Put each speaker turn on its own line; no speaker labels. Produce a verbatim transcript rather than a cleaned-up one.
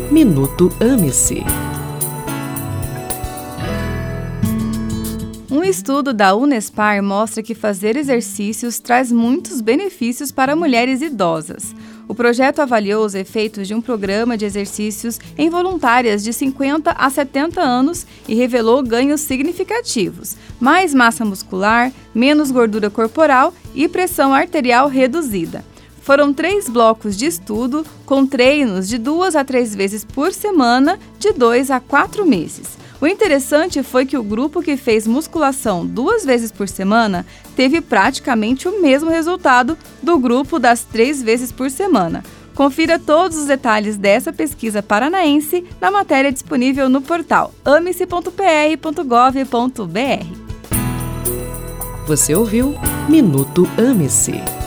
Minuto Ame-se.
Um estudo da Unespar mostra que fazer exercícios traz muitos benefícios para mulheres idosas. O projeto avaliou os efeitos de um programa de exercícios em voluntárias de cinquenta a setenta anos e revelou ganhos significativos: mais massa muscular, menos gordura corporal e pressão arterial reduzida. Foram três blocos de estudo, com treinos de duas a três vezes por semana, de dois a quatro meses. O interessante foi que o grupo que fez musculação duas vezes por semana teve praticamente o mesmo resultado do grupo das três vezes por semana. Confira todos os detalhes dessa pesquisa paranaense na matéria disponível no portal ame-se ponto p r ponto gov ponto b r.
Você ouviu Minuto Ame-se.